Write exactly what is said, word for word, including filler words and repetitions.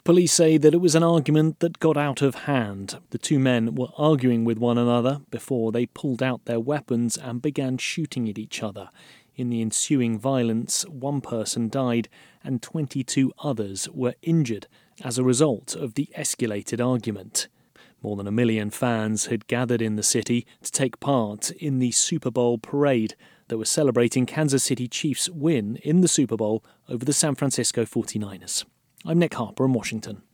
Police say that it was an argument that got out of hand. The two men were arguing with one another before they pulled out their weapons and began shooting at each other. In the ensuing violence, one person died and twenty-two others were injured as a result of the escalated argument. More than a million fans had gathered in the city to take part in the Super Bowl parade that was celebrating Kansas City Chiefs' win in the Super Bowl over the San Francisco forty-niners. I'm Nick Harper in Washington.